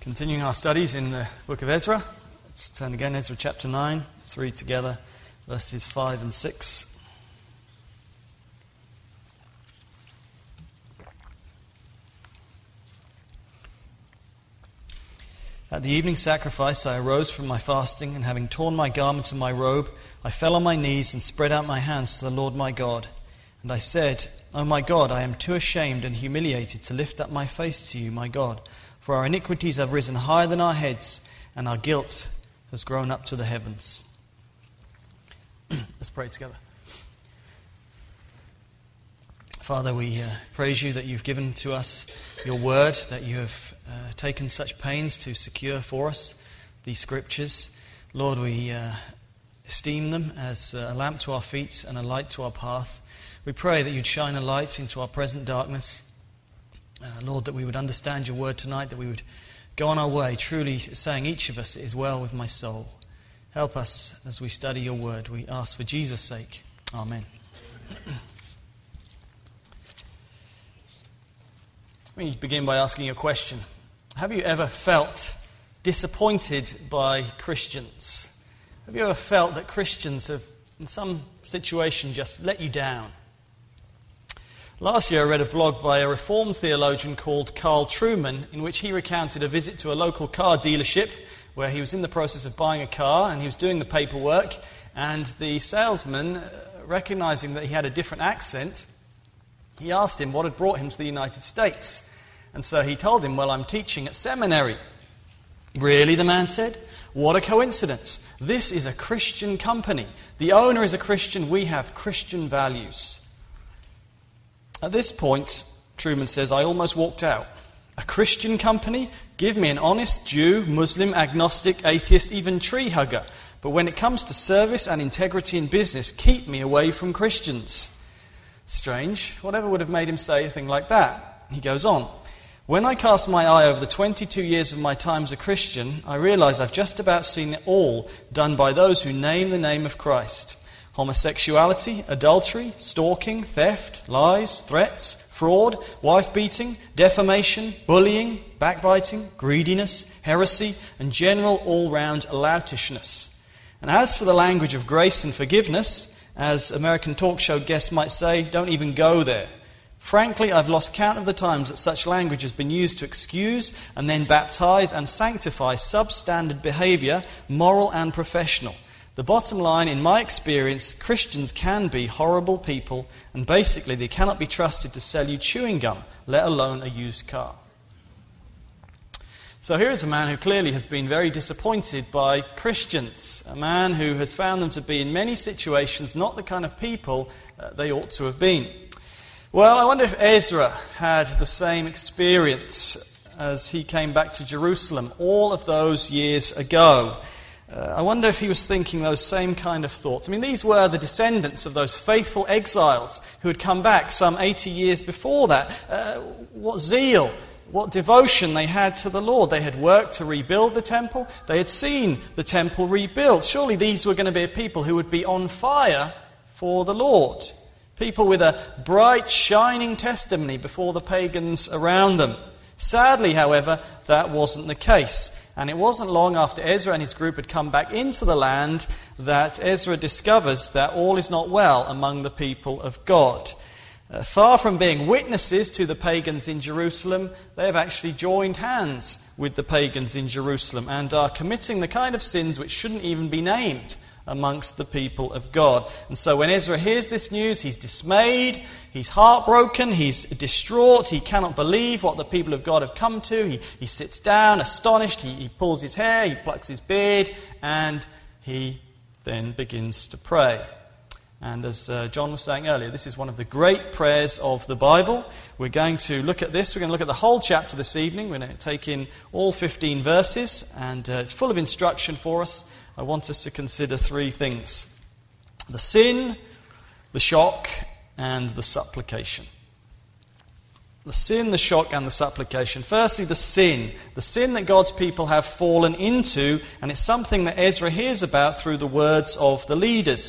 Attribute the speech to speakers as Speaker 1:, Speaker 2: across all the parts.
Speaker 1: Continuing our studies in the book of Ezra. Let's turn again, Ezra chapter 9. Let's read together verses 5 and 6. At the evening sacrifice I arose from my fasting, and having torn my garment and my robe, I fell on my knees and spread out my hands to the Lord my God. And I said, O my God, I am too ashamed and humiliated to lift up my face to you, my God. For our iniquities have risen higher than our heads, and our guilt has grown up to the heavens. Let's pray together. Father, we praise you that you've given to us your word, that you have taken such pains to secure for us these scriptures. Lord, we esteem them as a lamp to our feet and a light to our path. We pray that you'd shine a light into our present darkness. Lord, that we would understand your word tonight, that we would go on our way, truly saying, each of us, it is well with my soul. Help us as we study your word. We ask for Jesus' sake. Amen. Let me begin by asking you a question. Have you ever felt disappointed by Christians? Have you ever felt that Christians have, in some situation, just let you down? Last year I read a blog by a Reformed theologian called Carl Trueman, in which he recounted a visit to a local car dealership where he was in the process of buying a car and he was doing the paperwork, and the salesman, recognizing that he had a different accent, he asked him what had brought him to the United States. And so he told him, well, I'm teaching at seminary. Really, the man said? What a coincidence. This is a Christian company. The owner is a Christian. We have Christian values. At this point, Trueman says, I almost walked out. A Christian company? Give me an honest Jew, Muslim, agnostic, atheist, even tree hugger. But when it comes to service and integrity in business, keep me away from Christians. Strange. Whatever would have made him say a thing like that? He goes on. When I cast my eye over the 22 years of my time as a Christian, I realize I've just about seen it all done by those who name the name of Christ. Homosexuality, adultery, stalking, theft, lies, threats, fraud, wife-beating, defamation, bullying, backbiting, greediness, heresy, and general all-round loutishness. And as for the language of grace and forgiveness, as American talk show guests might say, don't even go there. Frankly, I've lost count of the times that such language has been used to excuse and then baptize and sanctify substandard behavior, moral and professional. The bottom line, in my experience, Christians can be horrible people, and basically they cannot be trusted to sell you chewing gum, let alone a used car. So here is a man who clearly has been very disappointed by Christians, a man who has found them to be in many situations not the kind of people they ought to have been. Well, I wonder if Ezra had the same experience as he came back to Jerusalem all of those years ago. I wonder if he was thinking those same kind of thoughts. I mean, these were the descendants of those faithful exiles who had come back some 80 years before that. What zeal, what devotion they had to the Lord. They had worked to rebuild the temple. They had seen the temple rebuilt. Surely these were going to be a people who would be on fire for the Lord. People with a bright, shining testimony before the pagans around them. Sadly, however, that wasn't the case. And it wasn't long after Ezra and his group had come back into the land that Ezra discovers that all is not well among the people of God. Far from being witnesses to the pagans in Jerusalem, they have actually joined hands with the pagans in Jerusalem and are committing the kind of sins which shouldn't even be named amongst the people of God. And so when Ezra hears this news, he's dismayed, he's heartbroken, he's distraught, he cannot believe what the people of God have come to. He sits down, astonished, he pulls his hair, he plucks his beard, and he then begins to pray. And as John was saying earlier, this is one of the great prayers of the Bible. We're going to look at this. We're going to look at the whole chapter this evening. We're going to take in all 15 verses, and it's full of instruction for us. I want us to consider three things: the sin, the shock, and the supplication. The sin, the shock, and the supplication. Firstly, the sin that God's people have fallen into, and it's something that Ezra hears about through the words of the leaders.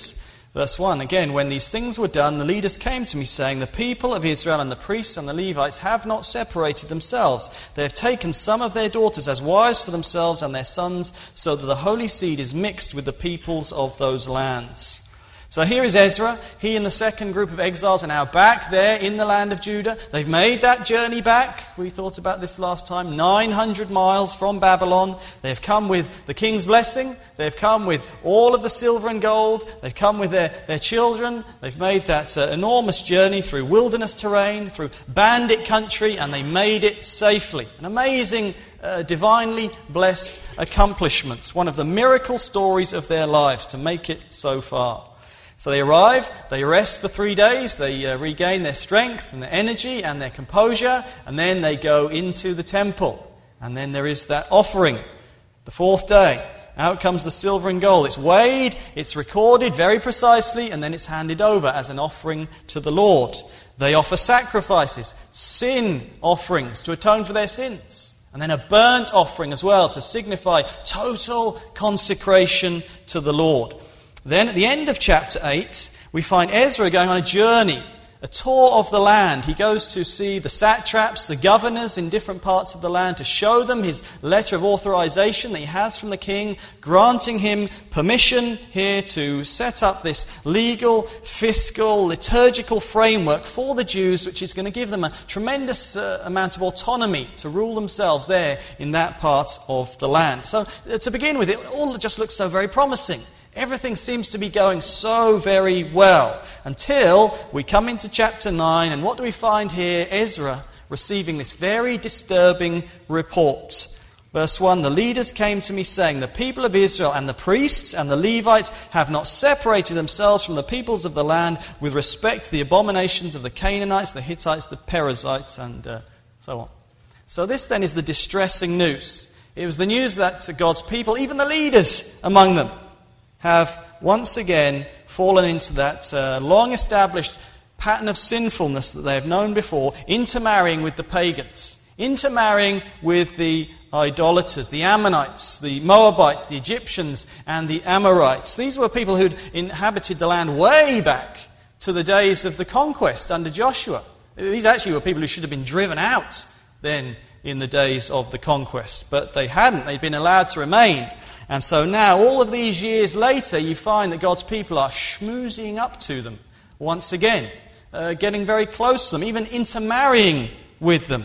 Speaker 1: Verse 1, again, when these things were done, the leaders came to me, saying, the people of Israel and the priests and the Levites have not separated themselves. They have taken some of their daughters as wives for themselves and their sons, so that the holy seed is mixed with the peoples of those lands. So here is Ezra. He and the second group of exiles are now back there in the land of Judah. They've made that journey back. We thought about this last time. 900 miles from Babylon. They've come with the king's blessing. They've come with all of the silver and gold. They've come with their children. They've made that enormous journey through wilderness terrain, through bandit country, and they made it safely. An amazing, divinely blessed accomplishment. One of the miracle stories of their lives to make it so far. So they arrive, they rest for 3 days, they regain their strength and their energy and their composure, and then they go into the temple. And then there is that offering. The 4th day, out comes the silver and gold. It's weighed, it's recorded very precisely, and then it's handed over as an offering to the Lord. They offer sacrifices, sin offerings to atone for their sins. And then a burnt offering as well to signify total consecration to the Lord. Then at the end of chapter 8, we find Ezra going on a journey, a tour of the land. He goes to see the satraps, the governors in different parts of the land, to show them his letter of authorization that he has from the king, granting him permission here to set up this legal, fiscal, liturgical framework for the Jews, which is going to give them a tremendous amount of autonomy to rule themselves there in that part of the land. So to begin with, it all just looks so very promising. Everything seems to be going so very well until we come into chapter 9, and what do we find here? Ezra receiving this very disturbing report. Verse 1, the leaders came to me saying, the people of Israel and the priests and the Levites have not separated themselves from the peoples of the land with respect to the abominations of the Canaanites, the Hittites, the Perizzites, and so on. So this then is the distressing news. It was the news that God's people, even the leaders among them, have once again fallen into that long-established pattern of sinfulness that they have known before, intermarrying with the pagans, intermarrying with the idolaters, the Ammonites, the Moabites, the Egyptians, and the Amorites. These were people who'd inhabited the land way back to the days of the conquest under Joshua. These actually were people who should have been driven out then in the days of the conquest, but they hadn't. They'd been allowed to remain. And so now, all of these years later, you find that God's people are schmoozing up to them once again, getting very close to them, even intermarrying with them.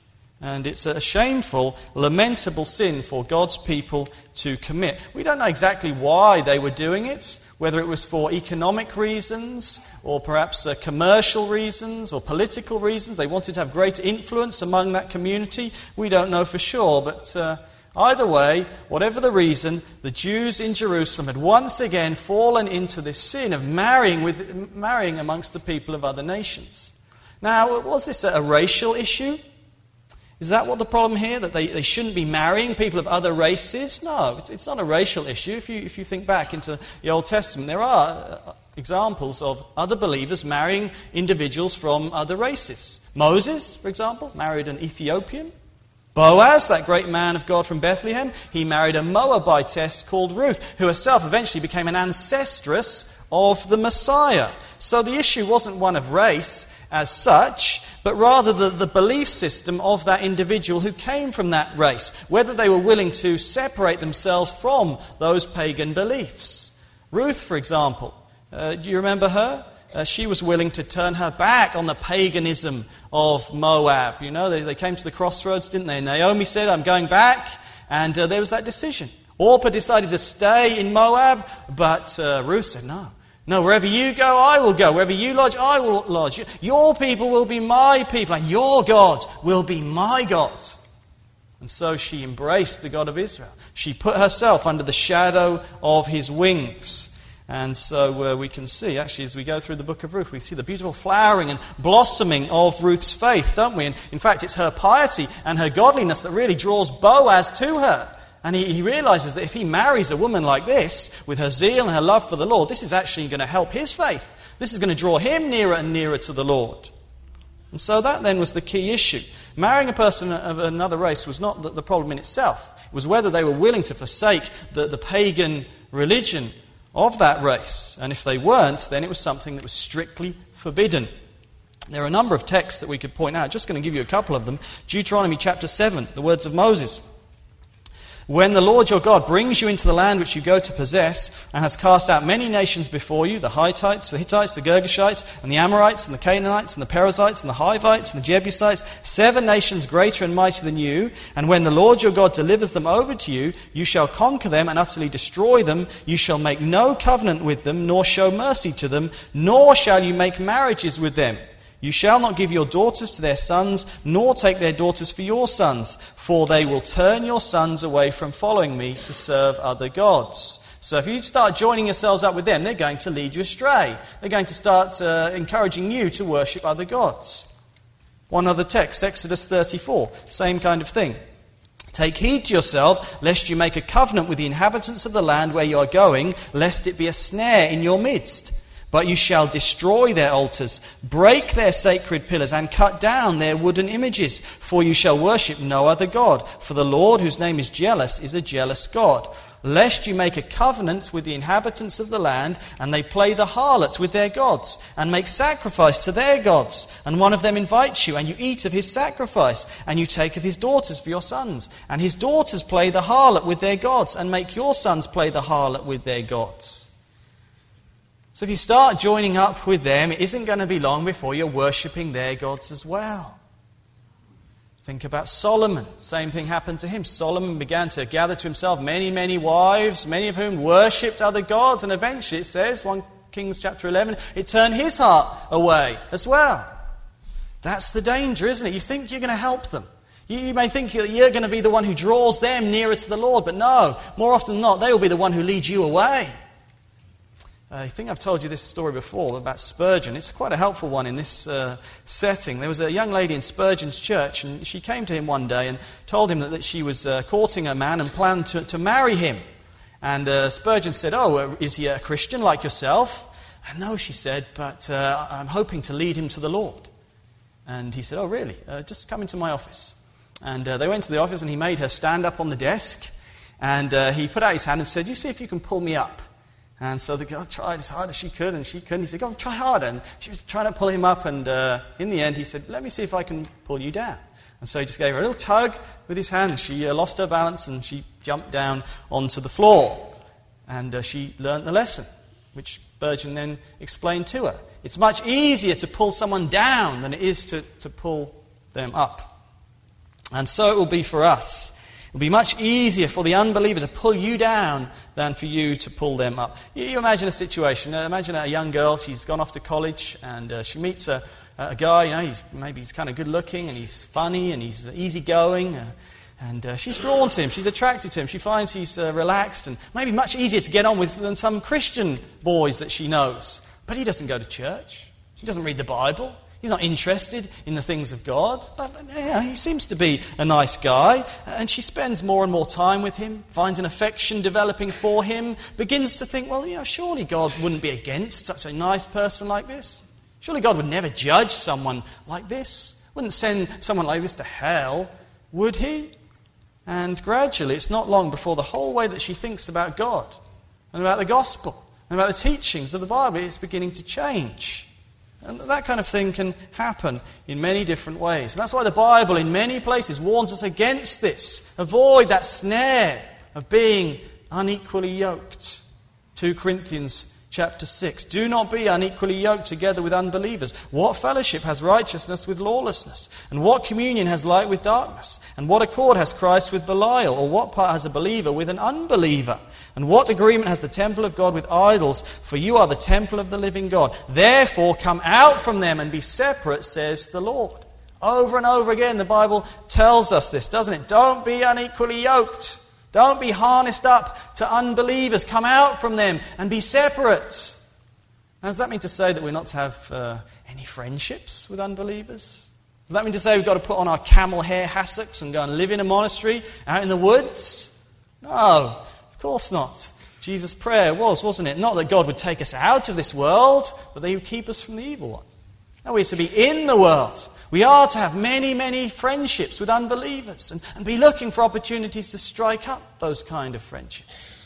Speaker 1: And it's a shameful, lamentable sin for God's people to commit. We don't know exactly why they were doing it, whether it was for economic reasons, or perhaps commercial reasons, or political reasons. They wanted to have greater influence among that community. We don't know for sure, but either way, whatever the reason, the Jews in Jerusalem had once again fallen into this sin of marrying amongst the people of other nations. Now, was this a racial issue? Is that what the problem here, that they shouldn't be marrying people of other races? No, it's not a racial issue. If you think back into the Old Testament, there are examples of other believers marrying individuals from other races. Moses, for example, married an Ethiopian. Boaz, that great man of God from Bethlehem, he married a Moabitess called Ruth, who herself eventually became an ancestress of the Messiah. So the issue wasn't one of race as such, but rather the belief system of that individual who came from that race, whether they were willing to separate themselves from those pagan beliefs. Ruth, for example, do you remember her? She was willing to turn her back on the paganism of Moab. You know, they came to the crossroads, didn't they? Naomi said, I'm going back, and there was that decision. Orpah decided to stay in Moab, but Ruth said, no, wherever you go, I will go. Wherever you lodge, I will lodge. Your people will be my people, and your God will be my God. And so she embraced the God of Israel. She put herself under the shadow of his wings. And so we can see, actually, as we go through the book of Ruth, we see the beautiful flowering and blossoming of Ruth's faith, don't we? And in fact, it's her piety and her godliness that really draws Boaz to her. And he realizes that if he marries a woman like this, with her zeal and her love for the Lord, this is actually going to help his faith. This is going to draw him nearer and nearer to the Lord. And so that then was the key issue. Marrying a person of another race was not the problem in itself. It was whether they were willing to forsake the pagan religion of that race. And if they weren't, then it was something that was strictly forbidden. There are a number of texts that we could point out. Just going to give you a couple of them. Deuteronomy chapter 7, the words of Moses. When the Lord your God brings you into the land which you go to possess, and has cast out many nations before you, the Hittites, the Girgashites, and the Amorites, and the Canaanites, and the Perizzites, and the Hivites, and the Jebusites, 7 nations greater and mightier than you, and when the Lord your God delivers them over to you, you shall conquer them and utterly destroy them. You shall make no covenant with them, nor show mercy to them, nor shall you make marriages with them. You shall not give your daughters to their sons, nor take their daughters for your sons, for they will turn your sons away from following me to serve other gods. So if you start joining yourselves up with them, they're going to lead you astray. They're going to start encouraging you to worship other gods. One other text, Exodus 34, same kind of thing. Take heed to yourself, lest you make a covenant with the inhabitants of the land where you are going, lest it be a snare in your midst. But you shall destroy their altars, break their sacred pillars, and cut down their wooden images. For you shall worship no other God. For the Lord, whose name is jealous, is a jealous God. Lest you make a covenant with the inhabitants of the land, and they play the harlot with their gods, and make sacrifice to their gods. And one of them invites you, and you eat of his sacrifice, and you take of his daughters for your sons. And his daughters play the harlot with their gods, and make your sons play the harlot with their gods. So if you start joining up with them, it isn't going to be long before you're worshipping their gods as well. Think about Solomon. Same thing happened to him. Solomon began to gather to himself many, many wives, many of whom worshipped other gods. And eventually, it says, 1 Kings chapter 11, it turned his heart away as well. That's the danger, isn't it? You think you're going to help them. You may think that you're going to be the one who draws them nearer to the Lord. But no, more often than not, they will be the one who leads you away. I think I've told you this story before about Spurgeon. It's quite a helpful one in this setting. There was a young lady in Spurgeon's church, and she came to him one day and told him that she was courting a man and planned to marry him. And Spurgeon said, "Oh, is he a Christian like yourself?" And "No," she said, "but I'm hoping to lead him to the Lord." And he said, "Oh, really? Just come into my office." And they went to the office, and he made her stand up on the desk. And he put out his hand and said, "You see if you can pull me up." And so the girl tried as hard as she could, and she couldn't. He said, "Go on, try harder." And she was trying to pull him up, and in the end he said, "Let me see if I can pull you down." And so he just gave her a little tug with his hand, and she lost her balance, and she jumped down onto the floor. And she learnt the lesson, which Spurgeon then explained to her. It's much easier to pull someone down than it is to pull them up. And so it will be for us. It will be much easier for the unbeliever to pull you down than for you to pull them up. You imagine a situation. Imagine a young girl. She's gone off to college, and she meets a guy. You know, he's kind of good looking, and he's funny, and he's easygoing, and she's drawn to him. She's attracted to him. She finds he's relaxed and maybe much easier to get on with than some Christian boys that she knows. But he doesn't go to church. He doesn't read the Bible. He's not interested in the things of God. But, he seems to be a nice guy. And she spends more and more time with him, finds an affection developing for him, begins to think, well, surely God wouldn't be against such a nice person like this. Surely God would never judge someone like this. Wouldn't send someone like this to hell, would he? And gradually, it's not long before the whole way that she thinks about God and about the gospel and about the teachings of the Bible is beginning to change. And that kind of thing can happen in many different ways. And that's why the Bible in many places warns us against this. Avoid that snare of being unequally yoked. 2 Corinthians chapter 6. Do not be unequally yoked together with unbelievers. What fellowship has righteousness with lawlessness? And what communion has light with darkness? And what accord has Christ with Belial? Or what part has a believer with an unbeliever? And what agreement has the temple of God with idols? For you are the temple of the living God. Therefore come out from them and be separate, says the Lord. Over and over again the Bible tells us this, doesn't it? Don't be unequally yoked. Don't be harnessed up to unbelievers. Come out from them and be separate. Now, does that mean to say that we're not to have any friendships with unbelievers? Does that mean to say we've got to put on our camel hair hassocks and go and live in a monastery out in the woods? No. Of course not. Jesus' prayer wasn't it? Not that God would take us out of this world, but that he would keep us from the evil one. No, we're to be in the world. We are to have many, many friendships with unbelievers and be looking for opportunities to strike up those kind of friendships.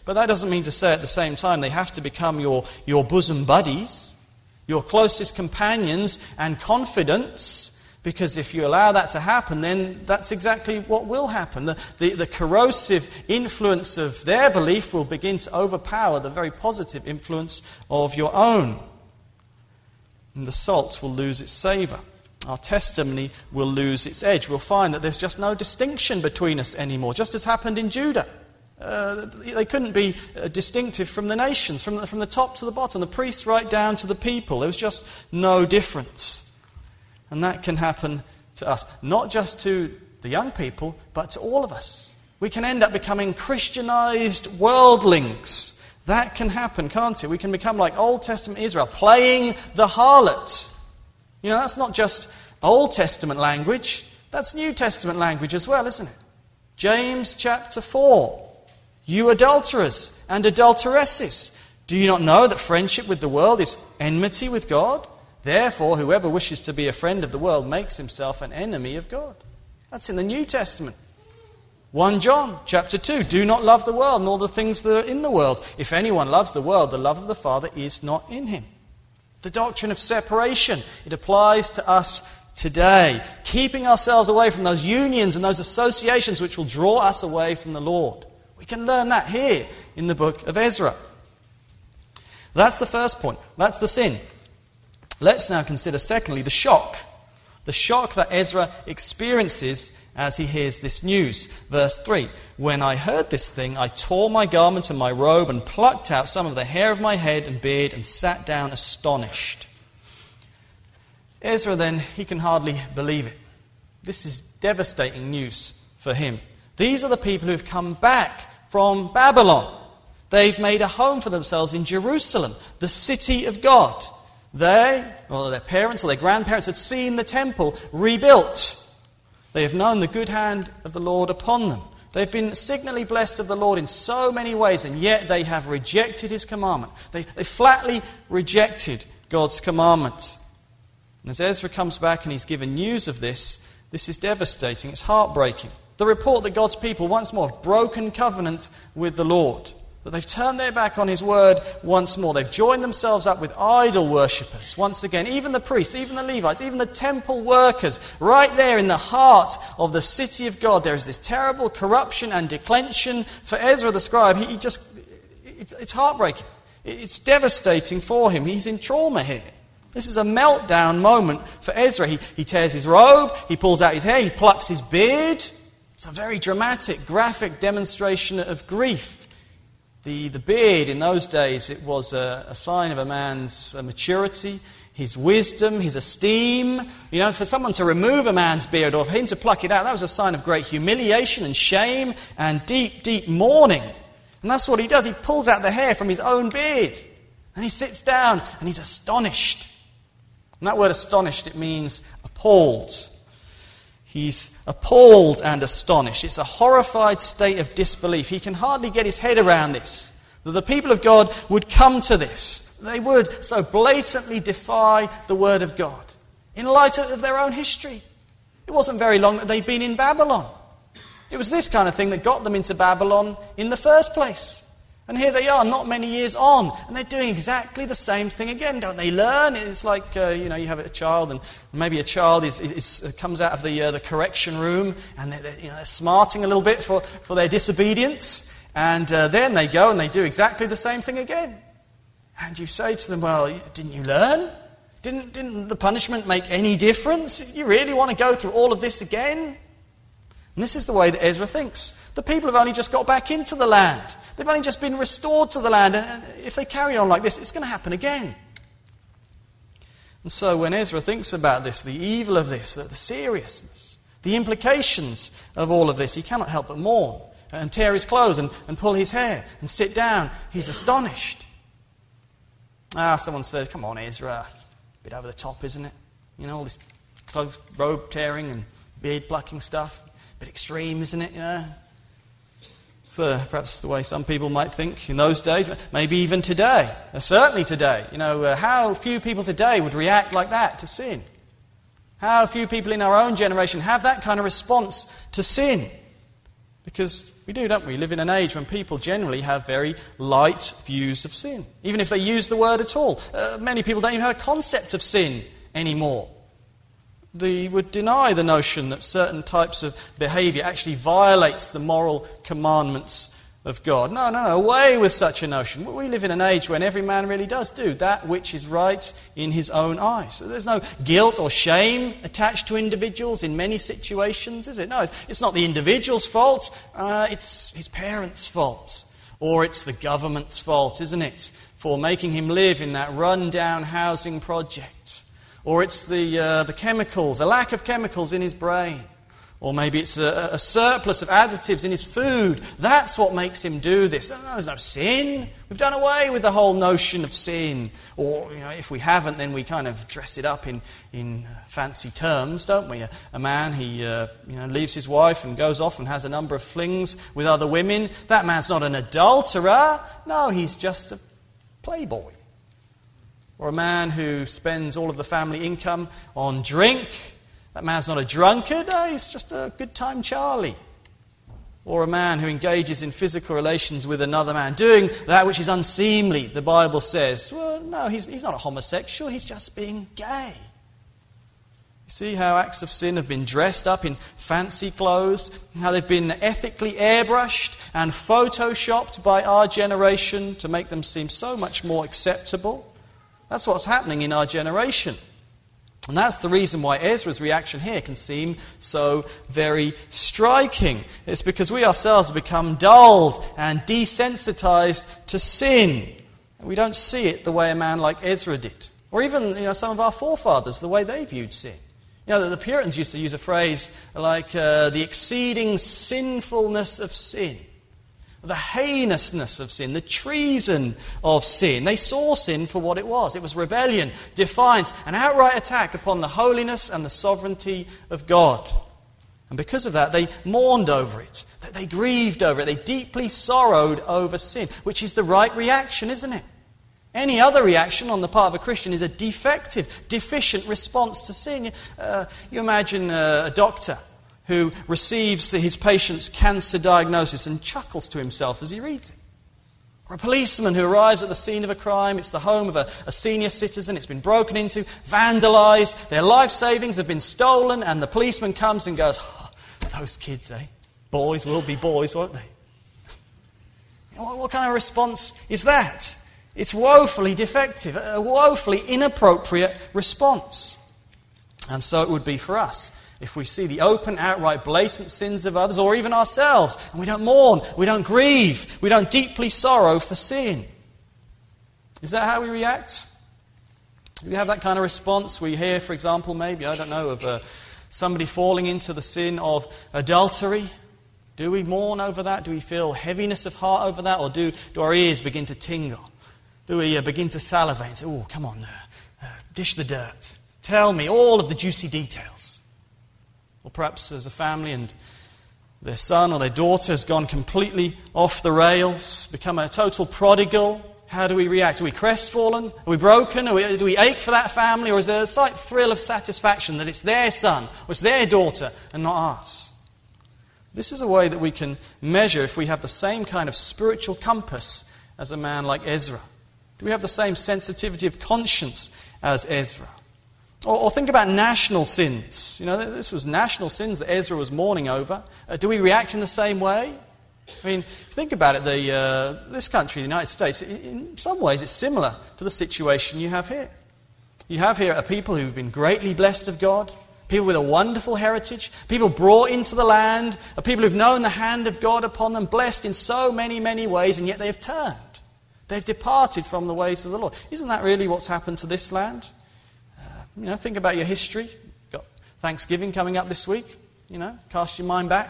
Speaker 1: But that doesn't mean to say at the same time they have to become your bosom buddies, your closest companions and confidants, because if you allow that to happen, then that's exactly what will happen. The corrosive influence of their belief will begin to overpower the very positive influence of your own. And the salt will lose its savour. Our testimony will lose its edge. We'll find that there's just no distinction between us anymore, just as happened in Judah. They couldn't be distinctive from the nations, from the top to the bottom, the priests right down to the people. There was just no difference. And that can happen to us, not just to the young people, but to all of us. We can end up becoming Christianized worldlings. That can happen, can't it? We can become like Old Testament Israel, playing the harlot. You know, that's not just Old Testament language, that's New Testament language as well, isn't it? James chapter 4. You adulterers and adulteresses, do you not know that friendship with the world is enmity with God? Therefore, whoever wishes to be a friend of the world makes himself an enemy of God. That's in the New Testament. 1 John chapter 2, do not love the world nor the things that are in the world. If anyone loves the world, the love of the Father is not in him. The doctrine of separation, it applies to us today. Keeping ourselves away from those unions and those associations which will draw us away from the Lord. We can learn that here in the book of Ezra. That's the first point. That's the sin. Let's now consider, secondly, the shock. The shock that Ezra experiences as he hears this news. Verse 3, when I heard this thing, I tore my garment and my robe and plucked out some of the hair of my head and beard and sat down astonished. Ezra then, he can hardly believe it. This is devastating news for him. These are the people who have come back from Babylon. They've made a home for themselves in Jerusalem, the city of God. They, or their parents or their grandparents, had seen the temple rebuilt. They have known the good hand of the Lord upon them. They've been signally blessed of the Lord in so many ways, and yet they have rejected his commandment. They flatly rejected God's commandment. And as Ezra comes back and he's given news of this, this is devastating. It's heartbreaking. The report that God's people once more have broken covenant with the Lord. That they've turned their back on his word once more. They've joined themselves up with idol worshippers once again. Even the priests, even the Levites, even the temple workers. Right there in the heart of the city of God, there is this terrible corruption and declension. For Ezra the scribe, it's heartbreaking. It's devastating for him. He's in trauma here. This is a meltdown moment for Ezra. He tears his robe, he pulls out his hair, he plucks his beard. It's a very dramatic, graphic demonstration of grief. The beard in those days, it was a sign of a man's maturity, his wisdom, his esteem. You know, for someone to remove a man's beard or for him to pluck it out, that was a sign of great humiliation and shame and deep, deep mourning. And that's what he does. He pulls out the hair from his own beard and he sits down and he's astonished. And that word astonished, it means appalled. He's appalled and astonished. It's a horrified state of disbelief. He can hardly get his head around this. That the people of God would come to this. They would so blatantly defy the word of God. In light of their own history. It wasn't very long that they'd been in Babylon. It was this kind of thing that got them into Babylon in the first place. And here they are, not many years on, and they're doing exactly the same thing again. Don't they learn? It's like, you have a child, and maybe a child comes out of the correction room, and they're smarting a little bit for their disobedience, and then they go and they do exactly the same thing again. And you say to them, well, didn't you learn? Didn't the punishment make any difference? You really want to go through all of this again? And this is the way that Ezra thinks. The people have only just got back into the land. They've only just been restored to the land. And if they carry on like this, it's going to happen again. And so when Ezra thinks about this, the evil of this, the seriousness, the implications of all of this, he cannot help but mourn and tear his clothes and pull his hair and sit down. He's astonished. Someone says, come on, Ezra, a bit over the top, isn't it? You know, all this clothes, robe tearing and beard plucking stuff. A bit extreme, isn't it? It's perhaps the way some people might think in those days, maybe even today. Certainly today. How few people today would react like that to sin. How few people in our own generation have that kind of response to sin. Because we do, don't we? We live in an age when people generally have very light views of sin, even if they use the word at all. Many people don't even have a concept of sin anymore. They would deny the notion that certain types of behaviour actually violates the moral commandments of God. No, away with such a notion. We live in an age when every man really does do that which is right in his own eyes. So there's no guilt or shame attached to individuals in many situations, is it? No, it's not the individual's fault, it's his parents' fault. Or it's the government's fault, isn't it, for making him live in that run-down housing project. Or it's the chemicals, a lack of chemicals in his brain. Or maybe it's a surplus of additives in his food. That's what makes him do this. No, there's no sin. We've done away with the whole notion of sin. Or, if we haven't, then we kind of dress it up in fancy terms, don't we? A man, he leaves his wife and goes off and has a number of flings with other women. That man's not an adulterer. No, he's just a playboy. Or a man who spends all of the family income on drink. That man's not a drunkard, he's just a good time Charlie. Or a man who engages in physical relations with another man, doing that which is unseemly, the Bible says. Well, no, he's not a homosexual, he's just being gay. You see how acts of sin have been dressed up in fancy clothes, how they've been ethically airbrushed and photoshopped by our generation to make them seem so much more acceptable. That's what's happening in our generation. And that's the reason why Ezra's reaction here can seem so very striking. It's because we ourselves have become dulled and desensitized to sin. And we don't see it the way a man like Ezra did. Or even some of our forefathers, the way they viewed sin. The Puritans used to use a phrase like the exceeding sinfulness of sin. The heinousness of sin, the treason of sin. They saw sin for what it was. It was rebellion, defiance, an outright attack upon the holiness and the sovereignty of God. And because of that, they mourned over it. They grieved over it. They deeply sorrowed over sin, which is the right reaction, isn't it? Any other reaction on the part of a Christian is a defective, deficient response to sin. You imagine a doctor who receives his patient's cancer diagnosis and chuckles to himself as he reads it. Or a policeman who arrives at the scene of a crime. It's the home of a senior citizen. It's been broken into, vandalized. Their life savings have been stolen. And the policeman comes and goes, those kids, Boys will be boys, won't they? What kind of response is that? It's woefully defective, a woefully inappropriate response. And so it would be for us. If we see the open, outright, blatant sins of others, or even ourselves, and we don't mourn, we don't grieve, we don't deeply sorrow for sin. Is that how we react? Do we have that kind of response? We hear, for example, of somebody falling into the sin of adultery. Do we mourn over that? Do we feel heaviness of heart over that? Or do our ears begin to tingle? Do we begin to salivate and say, oh, come on, dish the dirt. Tell me all of the juicy details. Or perhaps there's a family and their son or their daughter has gone completely off the rails, become a total prodigal. How do we react? Are we crestfallen? Are we broken? Do we ache for that family? Or is there a slight thrill of satisfaction that it's their son or it's their daughter and not ours? This is a way that we can measure if we have the same kind of spiritual compass as a man like Ezra. Do we have the same sensitivity of conscience as Ezra? Or think about national sins. This was national sins that Ezra was mourning over. Do we react in the same way? Think about it. This country, the United States, in some ways it's similar to the situation you have here. You have here a people who've been greatly blessed of God, people with a wonderful heritage, people brought into the land, people who've known the hand of God upon them, blessed in so many, many ways, and yet they've turned. They've departed from the ways of the Lord. Isn't that really what's happened to this land? Think about your history. You've got Thanksgiving coming up this week. Cast your mind back.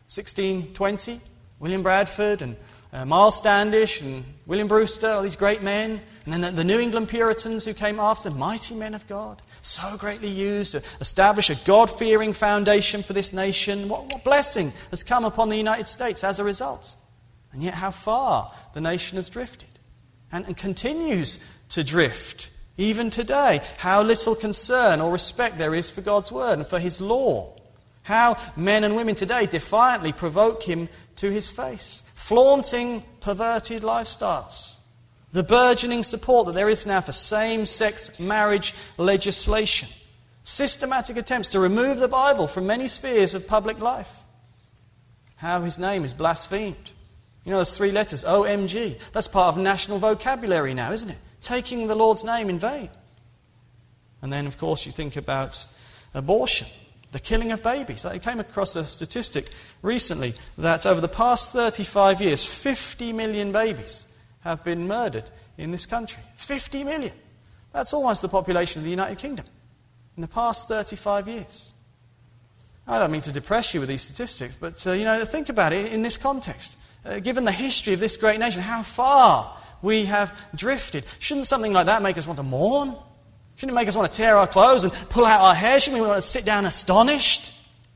Speaker 1: 1620, William Bradford and Miles Standish and William Brewster, all these great men. And then the New England Puritans who came after, mighty men of God, so greatly used to establish a God-fearing foundation for this nation. What blessing has come upon the United States as a result. And yet how far the nation has drifted and continues to drift. Even today, how little concern or respect there is for God's word and for His law. How men and women today defiantly provoke him to his face, flaunting perverted lifestyles. The burgeoning support that there is now for same-sex marriage legislation. Systematic attempts to remove the Bible from many spheres of public life. How his name is blasphemed. You know those 3 letters, OMG. That's part of national vocabulary now, isn't it? Taking the Lord's name in vain. And then, of course, you think about abortion, the killing of babies. I came across a statistic recently that over the past 35 years, 50 million babies have been murdered in this country. 50 million. That's almost the population of the United Kingdom in the past 35 years. I don't mean to depress you with these statistics, but think about it in this context. Given the history of this great nation, how far we have drifted. Shouldn't something like that make us want to mourn? Shouldn't it make us want to tear our clothes and pull out our hair? Shouldn't we want to sit down astonished?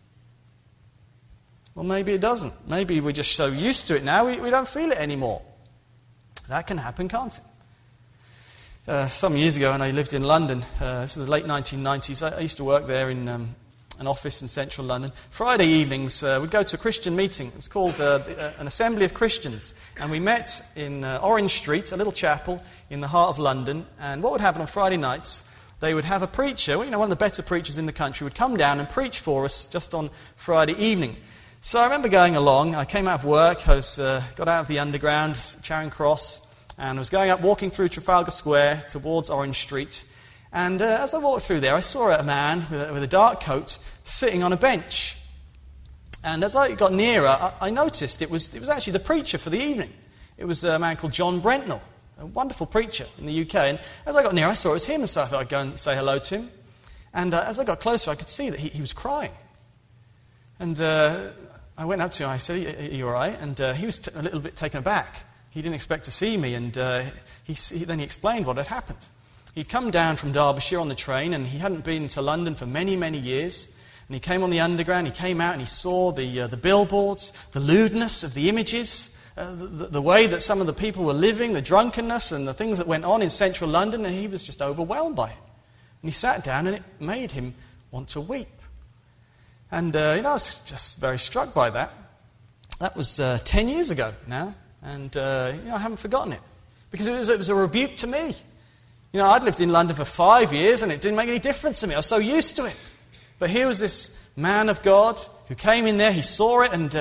Speaker 1: Well, maybe it doesn't. Maybe we're just so used to it now, we don't feel it anymore. That can happen, can't it? Some years ago when I lived in London, this is the late 1990s, I used to work there in an office in central London. Friday evenings, we'd go to a Christian meeting. It was called an Assembly of Christians. And we met in Orange Street, a little chapel in the heart of London. And what would happen on Friday nights, they would have a preacher, one of the better preachers in the country, would come down and preach for us just on Friday evening. So I remember going along. I came out of work. I got out of the underground, Charing Cross, and I was walking through Trafalgar Square towards Orange Street. And as I walked through there, I saw a man with a dark coat sitting on a bench. And as I got nearer, I noticed it was actually the preacher for the evening. It was a man called John Brentnell, a wonderful preacher in the UK. And as I got nearer, I saw it was him, and so I thought I'd go and say hello to him. And as I got closer, I could see that he was crying. And I went up to him, I said, "Are you all right?" And he was a little bit taken aback. He didn't expect to see me, and then he explained what had happened. He'd come down from Derbyshire on the train, and he hadn't been to London for many, many years. And he came on the underground, he came out and he saw the billboards, the lewdness of the images, the way that some of the people were living, the drunkenness and the things that went on in central London, and he was just overwhelmed by it. And he sat down, and it made him want to weep. And I was just very struck by that. That was 10 years ago now, and I haven't forgotten it. Because it was a rebuke to me. I'd lived in London for 5 years, and it didn't make any difference to me. I was so used to it. But here was this man of God who came in there, he saw it, and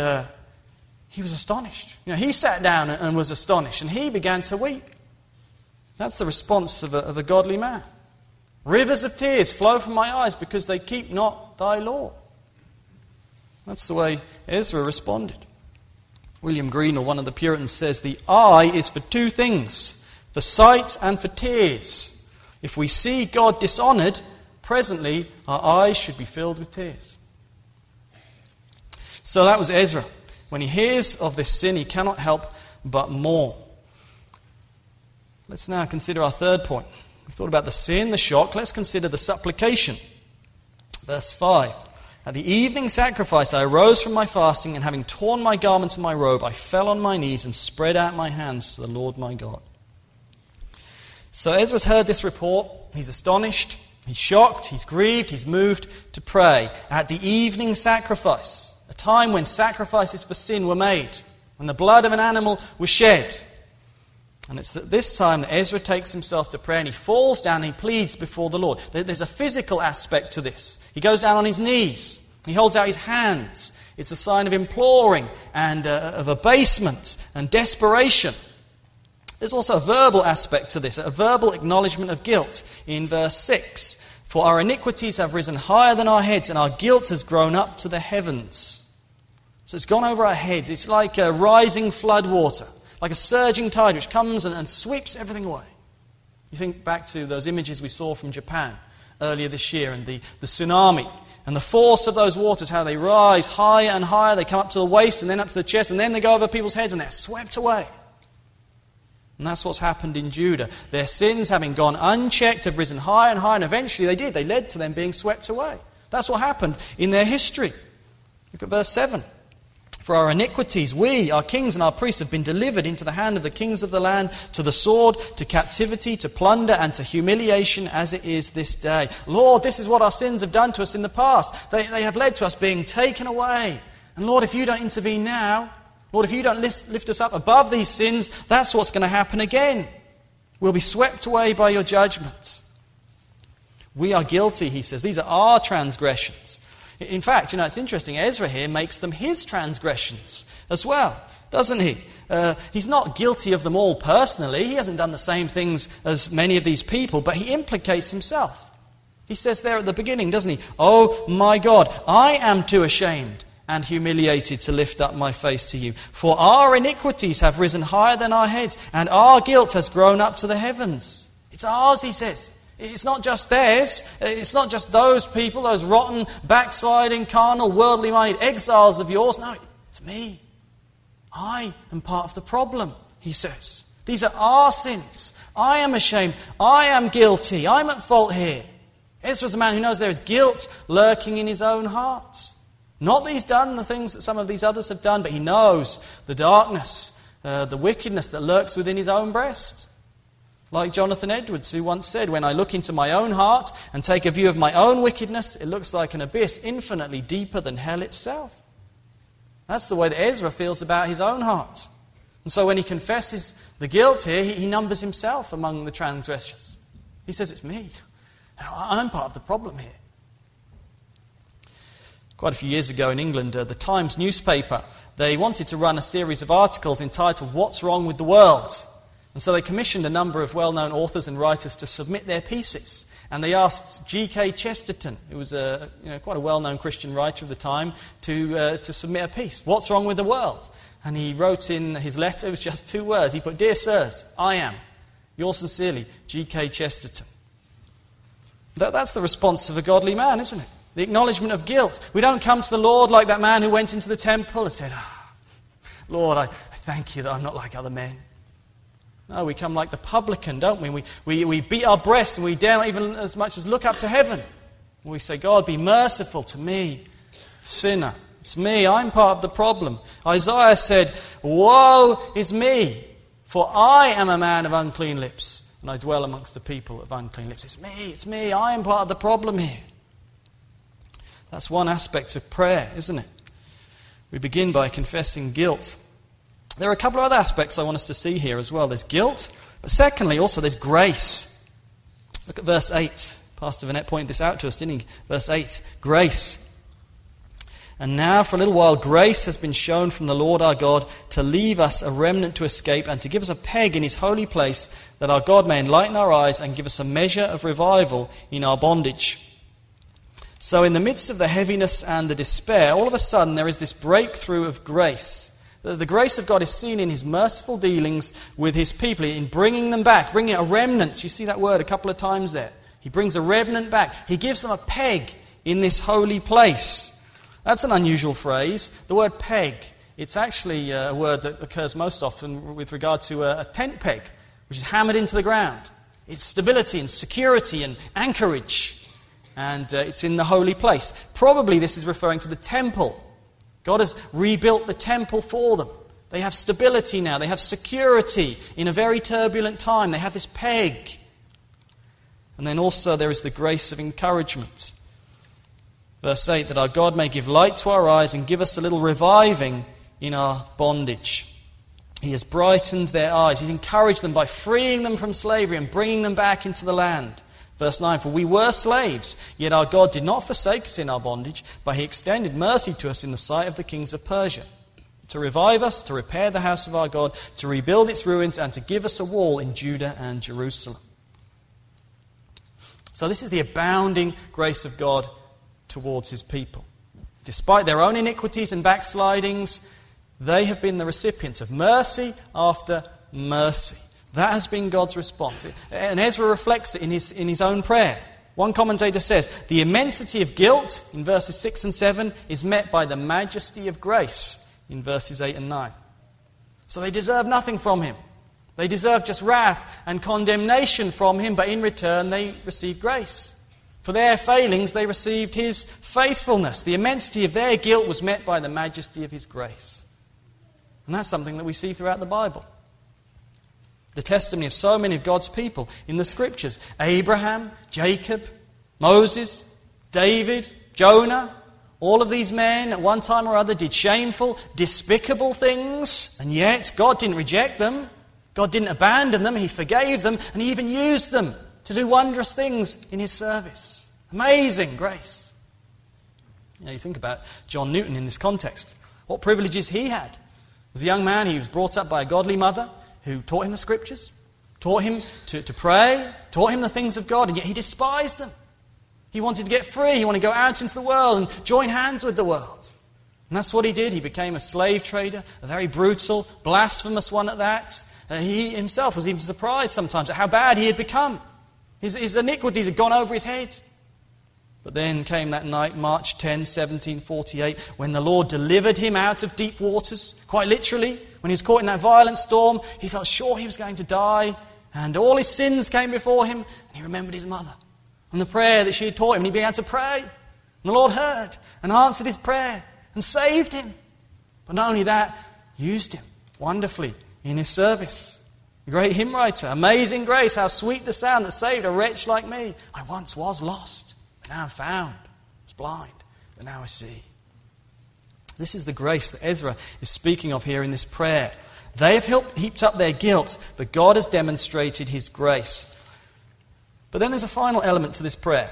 Speaker 1: he was astonished. He sat down and was astonished, and he began to weep. That's the response of a godly man. Rivers of tears flow from my eyes because they keep not thy law. That's the way Ezra responded. William Greenall, one of the Puritans, says, "The eye is for 2 things, for sight and for tears. If we see God dishonoured, presently our eyes should be filled with tears." So that was Ezra. When he hears of this sin, he cannot help but mourn. Let's now consider our third point. We've thought about the sin, the shock. Let's consider the supplication. Verse 5. "At the evening sacrifice I arose from my fasting, and having torn my garments and my robe, I fell on my knees and spread out my hands to the Lord my God." So Ezra's heard this report. He's astonished, he's shocked, he's grieved, he's moved to pray. At the evening sacrifice, a time when sacrifices for sin were made, when the blood of an animal was shed. And it's at this time that Ezra takes himself to prayer, and he falls down and he pleads before the Lord. There's a physical aspect to this. He goes down on his knees. He holds out his hands. It's a sign of imploring and of abasement and desperation. There's also a verbal aspect to this, a verbal acknowledgement of guilt in verse 6. "For our iniquities have risen higher than our heads, and our guilt has grown up to the heavens." So it's gone over our heads. It's like a rising flood water, like a surging tide which comes and sweeps everything away. You think back to those images we saw from Japan earlier this year, and the tsunami, and the force of those waters, how they rise higher and higher. They come up to the waist and then up to the chest, and then they go over people's heads and they're swept away. And that's what's happened in Judah. Their sins, having gone unchecked, have risen higher and higher, and eventually they did. They led to them being swept away. That's what happened in their history. Look at verse 7. For our iniquities, we, our kings and our priests, have been delivered into the hand of the kings of the land, to the sword, to captivity, to plunder, and to humiliation, as it is this day. Lord, this is what our sins have done to us in the past. They have led to us being taken away. And Lord, if you don't intervene now, Lord, if you don't lift us up above these sins, that's what's going to happen again. We'll be swept away by your judgment. We are guilty, he says. These are our transgressions. In fact, it's interesting, Ezra here makes them his transgressions as well, doesn't he? He's not guilty of them all personally. He hasn't done the same things as many of these people, but he implicates himself. He says there at the beginning, doesn't he? Oh my God, I am too ashamed and humiliated to lift up my face to you. For our iniquities have risen higher than our heads, and our guilt has grown up to the heavens. It's ours, he says. It's not just theirs. It's not just those people, those rotten, backsliding, carnal, worldly-minded exiles of yours. No, it's me. I am part of the problem, he says. These are our sins. I am ashamed. I am guilty. I'm at fault here. Ezra's a man who knows there is guilt lurking in his own heart. Not that he's done the things that some of these others have done, but he knows the darkness, the wickedness that lurks within his own breast. Like Jonathan Edwards, who once said, when I look into my own heart and take a view of my own wickedness, it looks like an abyss infinitely deeper than hell itself. That's the way that Ezra feels about his own heart. And so when he confesses the guilt here, he numbers himself among the transgressors. He says, it's me. I'm part of the problem here. Quite a few years ago in England, the Times newspaper, they wanted to run a series of articles entitled, What's Wrong with the World? And so they commissioned a number of well-known authors and writers to submit their pieces. And they asked G.K. Chesterton, who was quite a well-known Christian writer of the time, to submit a piece. What's wrong with the world? And he wrote in his letter, it was just 2 words. He put, Dear Sirs, I am, yours sincerely, G.K. Chesterton. That's the response of a godly man, isn't it? The acknowledgement of guilt. We don't come to the Lord like that man who went into the temple and said, Lord, I thank you that I'm not like other men. No, we come like the publican, don't we? We beat our breasts and we dare not even as much as look up to heaven. We say, God, be merciful to me, sinner. It's me, I'm part of the problem. Isaiah said, Woe is me, for I am a man of unclean lips, and I dwell amongst a people of unclean lips. It's me, I am part of the problem here. That's one aspect of prayer, isn't it? We begin by confessing guilt. There are a couple of other aspects I want us to see here as well. There's guilt, but secondly, also there's grace. Look at verse 8. Pastor Vanette pointed this out to us, didn't he? Verse 8, grace. And now for a little while grace has been shown from the Lord our God to leave us a remnant to escape and to give us a peg in his holy place, that our God may enlighten our eyes and give us a measure of revival in our bondage. So in the midst of the heaviness and the despair, all of a sudden there is this breakthrough of grace. The grace of God is seen in his merciful dealings with his people, in bringing them back, bringing a remnant. You see that word a couple of times there. He brings a remnant back. He gives them a peg in this holy place. That's an unusual phrase. The word peg, it's actually a word that occurs most often with regard to a tent peg, which is hammered into the ground. It's stability and security and anchorage. And it's in the holy place. Probably this is referring to the temple. God has rebuilt the temple for them. They have stability now. They have security in a very turbulent time. They have this peg. And then also there is the grace of encouragement. Verse 8, that our God may give light to our eyes and give us a little reviving in our bondage. He has brightened their eyes. He's encouraged them by freeing them from slavery and bringing them back into the land. Verse 9, for we were slaves, yet our God did not forsake us in our bondage, but he extended mercy to us in the sight of the kings of Persia, to revive us, to repair the house of our God, to rebuild its ruins, and to give us a wall in Judah and Jerusalem. So this is the abounding grace of God towards his people. Despite their own iniquities and backslidings, they have been the recipients of mercy after mercy. That has been God's response. And Ezra reflects it in his own prayer. One commentator says, the immensity of guilt, in verses 6 and 7, is met by the majesty of grace, in verses 8 and 9. So they deserve nothing from him. They deserve just wrath and condemnation from him, but in return they receive grace. For their failings, they received his faithfulness. The immensity of their guilt was met by the majesty of his grace. And that's something that we see throughout the Bible. The testimony of so many of God's people in the Scriptures. Abraham, Jacob, Moses, David, Jonah. All of these men at one time or other did shameful, despicable things. And yet God didn't reject them. God didn't abandon them. He forgave them. And he even used them to do wondrous things in his service. Amazing grace. You think about John Newton in this context. What privileges he had. As a young man, he was brought up by a godly mother who taught him the Scriptures, taught him to pray, taught him the things of God, and yet he despised them. He wanted to get free. He wanted to go out into the world and join hands with the world. And that's what he did. He became a slave trader, a very brutal, blasphemous one at that. He himself was even surprised sometimes at how bad he had become. His iniquities had gone over his head. But then came that night, March 10, 1748, when the Lord delivered him out of deep waters, quite literally. When he was caught in that violent storm, he felt sure he was going to die, and all his sins came before him, and he remembered his mother and the prayer that she had taught him, and he began to pray. And the Lord heard and answered his prayer and saved him. But not only that, used him wonderfully in his service. A great hymn writer, amazing grace, how sweet the sound that saved a wretch like me. I once was lost, but now I'm found. I was blind, but now I see. This is the grace that Ezra is speaking of here in this prayer. They have heaped up their guilt, but God has demonstrated his grace. But then there's a final element to this prayer.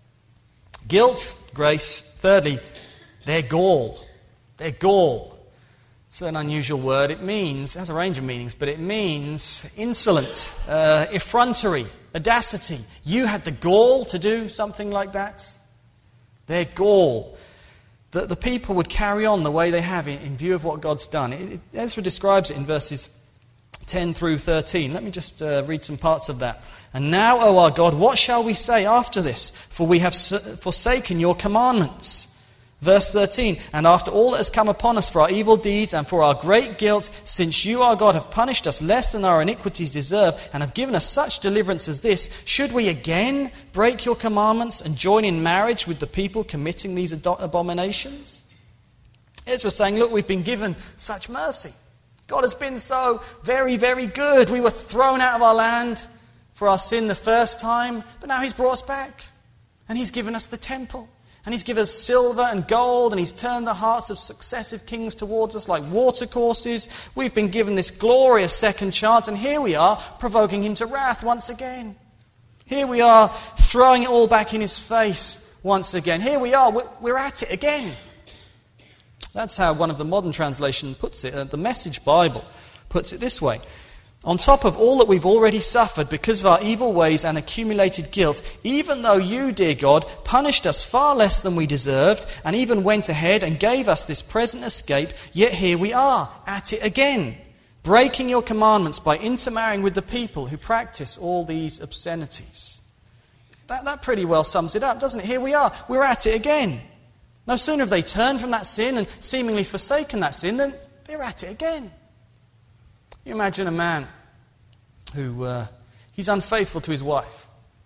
Speaker 1: Guilt, grace. Thirdly, their gall. Their gall. It's an unusual word. It has a range of meanings, but it means insolent, effrontery, audacity. You had the gall to do something like that. Their gall. That the people would carry on the way they have in view of what God's done. Ezra describes it in verses 10 through 13. Let me just read some parts of that. And now, O our God, what shall we say after this? For we have forsaken your commandments. Verse 13, and after all that has come upon us for our evil deeds and for our great guilt, since you, our God, have punished us less than our iniquities deserve and have given us such deliverance as this, should we again break your commandments and join in marriage with the people committing these abominations? Ezra's saying, look, we've been given such mercy. God has been so very, very good. We were thrown out of our land for our sin the first time, but now he's brought us back. And he's given us the temple. And he's given us silver and gold, and he's turned the hearts of successive kings towards us like watercourses. We've been given this glorious second chance, and here we are provoking him to wrath once again. Here we are throwing it all back in his face once again. Here we are, we're at it again. That's how one of the modern translations puts it. The Message Bible puts it this way. On top of all that we've already suffered because of our evil ways and accumulated guilt, even though you, dear God, punished us far less than we deserved and even went ahead and gave us this present escape, yet here we are, at it again, breaking your commandments by intermarrying with the people who practice all these obscenities. That pretty well sums it up, doesn't it? Here we are, we're at it again. No sooner have they turned from that sin and seemingly forsaken that sin, than they're at it again. You imagine a man who he's unfaithful to his wife,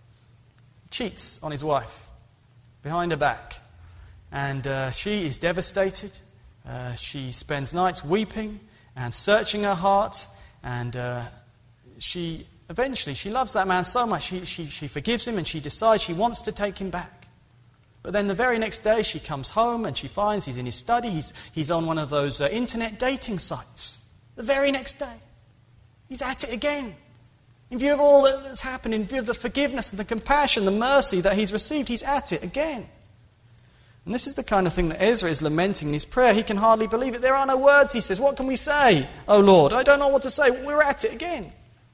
Speaker 1: cheats on his wife behind her back, and she is devastated. She spends nights weeping and searching her heart, and she loves that man so much she forgives him, and she decides she wants to take him back. But then the very next day she comes home and she finds he's in his study, he's on one of those internet dating sites. The very next day. He's at it again. In view of all that's happened, in view of the forgiveness and the compassion, the mercy that he's received, he's at it again. And this is the kind of thing that Ezra is lamenting in his prayer. He can hardly believe it. There are no words, he says. What can we say, O Lord? I don't know what to say. We're at it again.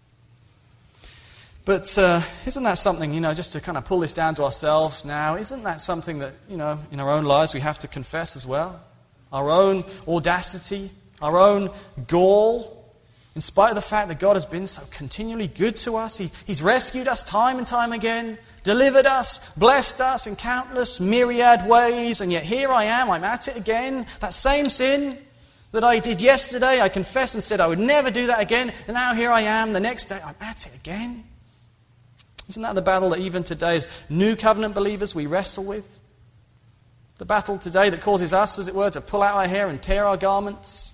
Speaker 1: But isn't that something, just to kind of pull this down to ourselves now, isn't that something that, in our own lives we have to confess as well? Our own audacity, our own gall. In spite of the fact that God has been so continually good to us, He's rescued us time and time again, delivered us, blessed us in countless myriad ways, and yet here I am, I'm at it again. That same sin that I did yesterday, I confessed and said I would never do that again, and now here I am, the next day I'm at it again. Isn't that the battle that even today as new covenant believers we wrestle with? The battle today that causes us, as it were, to pull out our hair and tear our garments?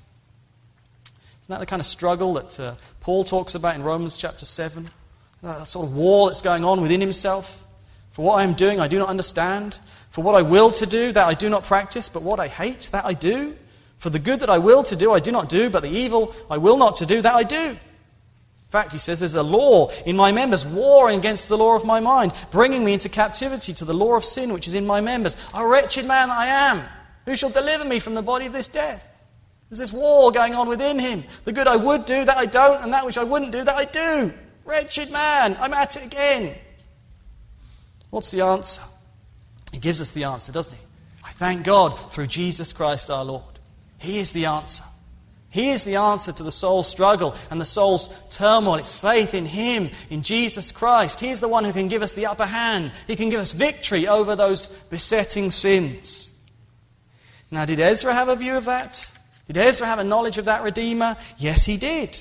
Speaker 1: Isn't that the kind of struggle that Paul talks about in Romans chapter 7? That sort of war that's going on within himself. For what I am doing, I do not understand. For what I will to do, that I do not practice. But what I hate, that I do. For the good that I will to do, I do not do. But the evil I will not to do, that I do. In fact, he says, there's a law in my members, warring against the law of my mind, bringing me into captivity to the law of sin which is in my members. A wretched man that I am, who shall deliver me from the body of this death? There's this war going on within him. The good I would do, that I don't, and that which I wouldn't do, that I do. Wretched man, I'm at it again. What's the answer? He gives us the answer, doesn't he? I thank God through Jesus Christ our Lord. He is the answer. He is the answer to the soul's struggle and the soul's turmoil. It's faith in Him, in Jesus Christ. He is the one who can give us the upper hand. He can give us victory over those besetting sins. Now, did Ezra have a view of that? Did Ezra have a knowledge of that Redeemer? Yes, he did.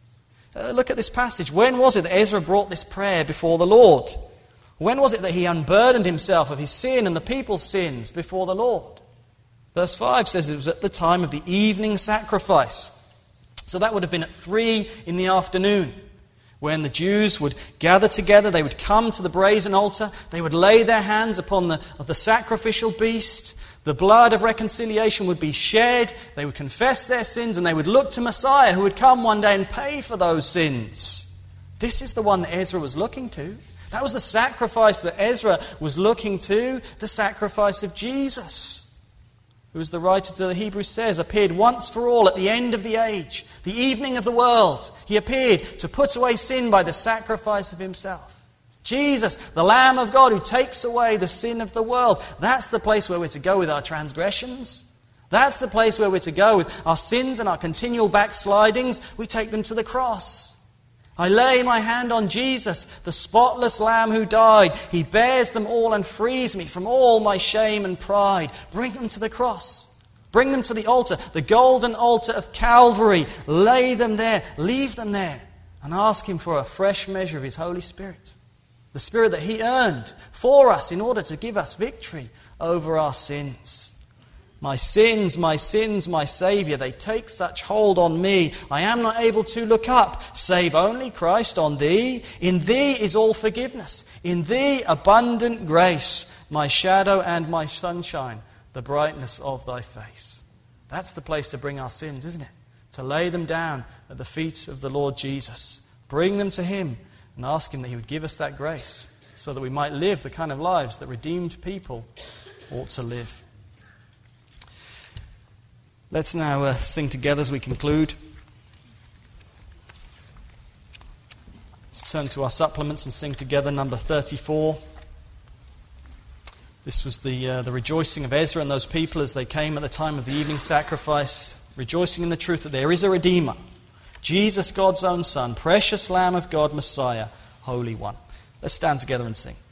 Speaker 1: Look at this passage. When was it that Ezra brought this prayer before the Lord? When was it that he unburdened himself of his sin and the people's sins before the Lord? Verse 5 says it was at the time of the evening sacrifice. So that would have been at 3 in the afternoon. When the Jews would gather together, they would come to the brazen altar. They would lay their hands upon the sacrificial beast. The blood of reconciliation would be shed. They would confess their sins and they would look to Messiah who would come one day and pay for those sins. This is the one that Ezra was looking to. That was the sacrifice that Ezra was looking to, the sacrifice of Jesus, who, as the writer to the Hebrews says, appeared once for all at the end of the age, the evening of the world. He appeared to put away sin by the sacrifice of Himself. Jesus, the Lamb of God who takes away the sin of the world. That's the place where we're to go with our transgressions. That's the place where we're to go with our sins and our continual backslidings. We take them to the cross. I lay my hand on Jesus, the spotless Lamb who died. He bears them all and frees me from all my shame and pride. Bring them to the cross. Bring them to the altar, the golden altar of Calvary. Lay them there, leave them there, and ask Him for a fresh measure of His Holy Spirit. The Spirit that He earned for us in order to give us victory over our sins. My sins, my Saviour, they take such hold on me. I am not able to look up, save only Christ on Thee. In Thee is all forgiveness. In Thee abundant grace, my shadow and my sunshine, the brightness of Thy face. That's the place to bring our sins, isn't it? To lay them down at the feet of the Lord Jesus. Bring them to Him and ask Him that He would give us that grace so that we might live the kind of lives that redeemed people ought to live. Let's now sing together as we conclude. Let's turn to our supplements and sing together number 34. This was the rejoicing of Ezra and those people as they came at the time of the evening sacrifice, rejoicing in the truth that there is a Redeemer, Jesus, God's own Son, precious Lamb of God, Messiah, Holy One. Let's stand together and sing.